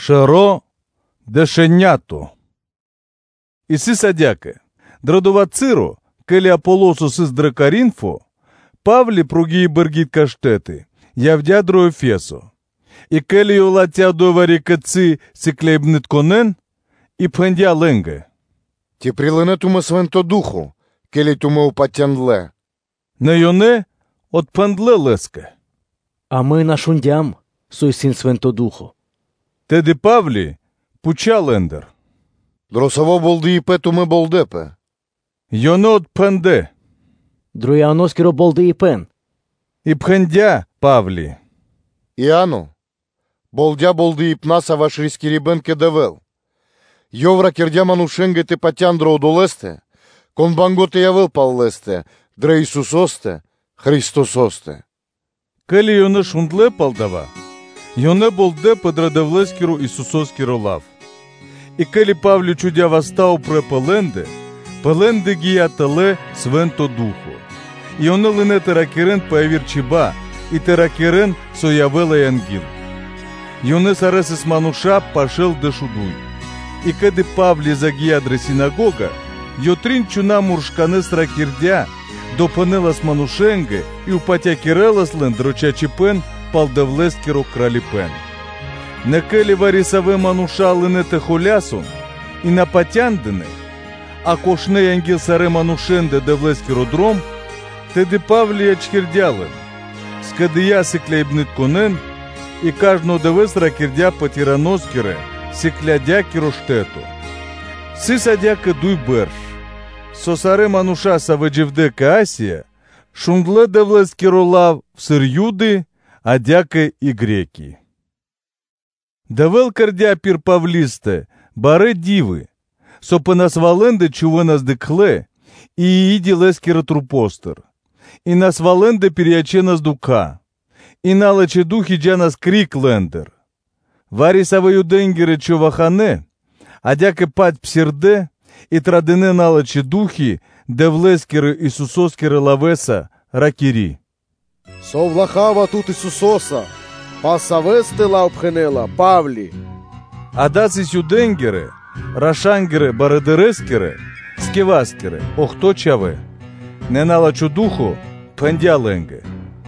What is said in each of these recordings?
Шеро дешенято. Иси садяке, драдова циро, келі Аполосу сис дракаринфо, Павлі пругії бергіт каштети, явдядро Ефесо. І келі йолатя доварі каци сиклейбнит конен, і пхендя ленге. Ті прилинетуме свенто духу, келі туме упатянле. Не йоне от пендле леске. А ми нашундям, сой син свентодухо. Теди Павлі пуча лендер. Дросово болди і петуме болдепе. Йоне от пенде. Друяноскіро болди і пен. І пхендя Павлі. Іану, болдя болди і пнаса вашріські рібенке девел. Йовра кірдя манушенге те патяндро одолесте, конбанготе явел паллесте, дре Ісусосте, Христососте. Келі йоне шундле палдава, йоне болде подрадавлескіру Ісусоскіро лав. І келі Павлі чудя вастав пре пеленде гія теле свенто духу. І йоне лине теракерен появір чиба, і теракерен соявела янгіл. Йоне саресис мануша пашел дешудуй. І кеди Павлі загія дре синагога, йотрін чуна муршкане сракірдя, допанелас манушенге і упатя кірелас лендрочачі пен палдевлескіро кралі пен. Не келі варісаве мануша линете холясом, і на патяндене, а кошне янгіл саре манушенде девлескіро дром, теди Павлія чхірдялен, скадия сикляйбнит конен, і кажно девесра кірдя потіраноскіре, сиклядя кіроштету. Сисадяке дуй берш. Сосаре мануша саведжевдека Асія, шундле девлескіро лав в сир'юди, а дяке і греки. Девел кардя пір Павлісте, баре діви, сопенасваленде чувенас декхле, і їді лескіро трупостер, і насваленде піряченас дука, і налече духі джанас крік лендер. Варісаве юденгіре човахане, а дяке пать псірде, і традине налече духі, девлескіре Ісусоскіре лавеса ракірі. Совлахава тут Ісусоса, пасавесте лаупхенела, Павлі. Адасис юденгіре, рашангіре баредерескіре, сківаскіре, охточаве, не налечу духу, пендя ленге.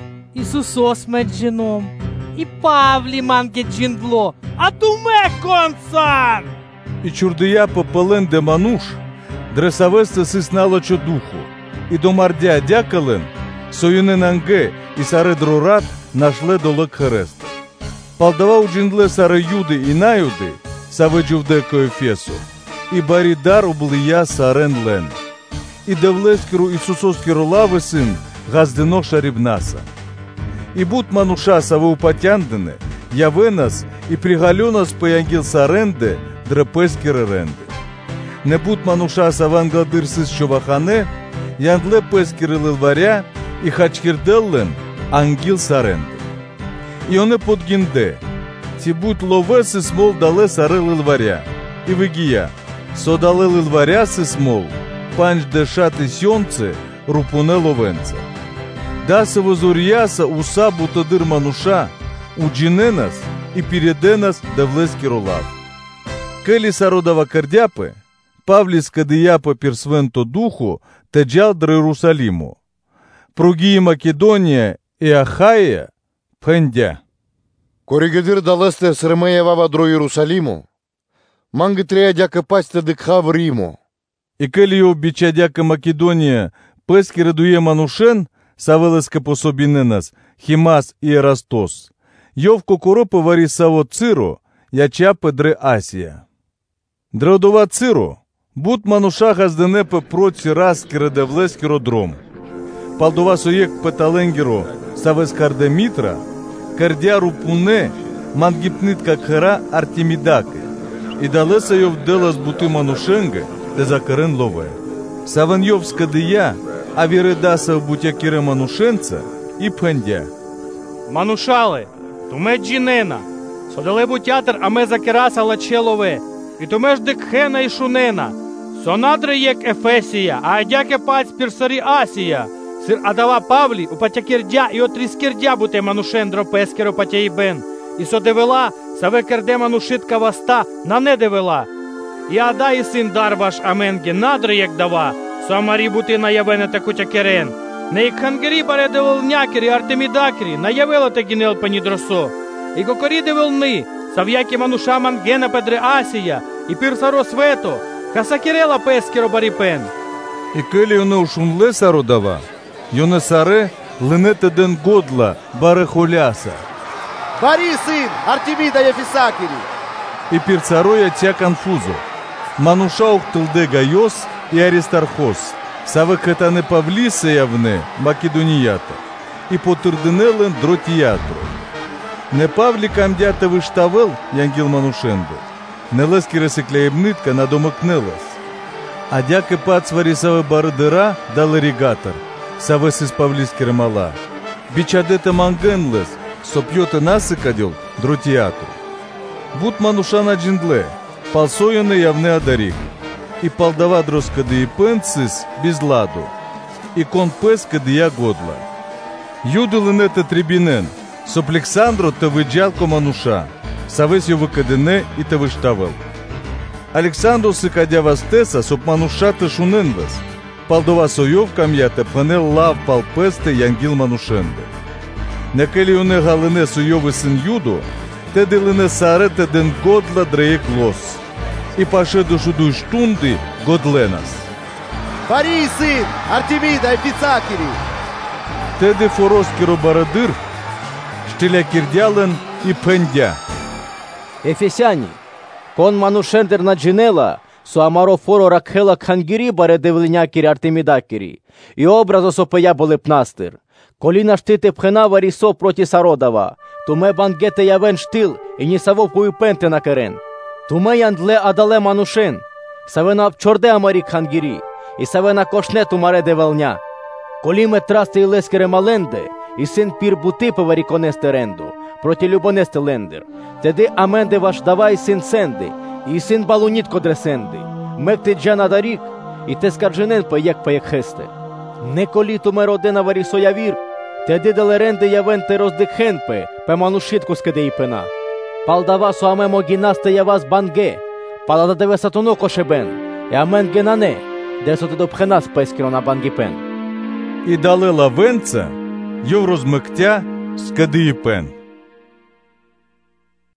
Ісусос медженом, і Павлі манге джиндло, а туме концан! І чурдия попеленде мануш, дресавесте сис налечо духу, і до мардя дякален, союненанге і саре дрорат нашле долек хереста. Палдава джиндле саре юди і наюди, саведжувдеко Ефесу, і барідар облия сарен лен. І девлескіру Ісусоскіро лави син газдено шарібнаса. І бут мануша саве упатяндене, явенас і пригалюнас поянгіл саренде, дрепескіре ренде. Не бут мануша савангадир сис човахане, яндле пескіре лилваря, і хачкірделлен ангіл саренде. І оне подгінде, ці бут лове сис мол дале саре лилваря, і вигія, содале лилваря сис мол, панч дешати сьонце, рупуне ловенце. Дасево зур'яса уса бутодир мануша, уджіненас і пірєденас девлескіро лав. Келі сародава кардяпе, Павлі скадияпе пірсвенто духу теджал дре Єрусаліму. Пругії Македонія і Ахая пендя. Коригедир далесте сремеєвава дро Єрусаліму, манги трея дяке пасте декха в Риму. І келі його бича дяке Македонія пескіре дує манушен, савелеске пособіненас, Хімас і Ерастос. Йов кокоропе варісаво циро, ячапе дре Асія. Дреодова циро, бут мануша газденепе проці раскіре девлескіро дром. Палдова соєк петаленгіро савескарде мітра, кардя рупуне, мангіпнитка кхера Артемідаке. І далеса йов делас бути манушенге, де закарен лове. Савен йов скадия, а віредаса в бутя кіре манушенца і пхендя. Манушали, туме джінена, содале бутятер, а ме закераса лачелове, і туме ж декхена і шунена, сонадре єк Ефесія, а адяке паць пірсарі Асія, сир адава Павлі, у патякердя і отріскердя буте манушендро пескеро патяїбен, і содевела саве кердеману шитка васта на не девела. І ада і син Дарваш Аменге надри як дава, самарі бути наявене таку тякерен. Не як хангері баре девел някері Артемідакері, наявело те гінел панідросо. І кокорі девел ни, сав'які мануша мангена педре Асія, і пірсаро свето, касакерела пескеро баріпен. И коли йоне ушунле сародава, йоне саре ленете ден годла баре холяса. Барі син Артеміда Єфісакері. И пирцароя тя конфузо. Мануша ухтылде Гайос и Аристархос, саве катане Павлиса явне Македонията, и потырденелен дротиятро. Не Павли камдята выштавел, янгил Манушенде, не лески ресекляебнытка надомыкнелась. А дяке пацвари саве бардыра дал ирригатор, саве сис Павлиски ремала. Бичадете мангенлес, сопьете насыкадил дротиятро. Бут Мануша на джиндле, палсояне явне адарик, и палдава дроскады и пенцис без ладу, и кон пескады я годла. Юдылынете трибинен, соплександру те выджалко Мануша, савесью выкадене и те выштавел. Александру сыкадя вастеса, соп Мануша те шуненвес, палдова соевкам я те пенел лав палпесте янгил Манушенде. Некели юне галыне соевы сын Юду, те делине сарете ден годла дреек лос. И паше душу штунди годленас. Барі син Артеміда Єфісакері. Те де фороскіро барадир, штиля кірдялен і пендя. Ефесяні, кон Манушендер на джинела, со амаро форо ракхела хангірі баре девленякері Артемідакері, і образо сопея були пнастир. Коліна штите пхена варісо проти сародава, туме бангете явен штил, і ні саво пуйпенте на керен. Туме яндле адале Манушен, савена обчорде амарік хангірі, і савена кошне тумаре девелня. Коліме трасти і лескере маленде, і син пір бути поварі конесте ренду, проти любонесте лендер. Теди аменде ваш давай син сенди, і син балуніт кодресенди. Мекти джана дарік, і те скарженен поєк хесте. Не колі туме родина варі соявір, теди делеренде явенте роздихенпе, пе Манушитку скеде і пена. Палдава со аме могінасте яваз банге, палада деве сатуно кошебен, і амен генане, де соте допхенас пескіро на бангіпен. І далела венца, йов розмектя скади і пен.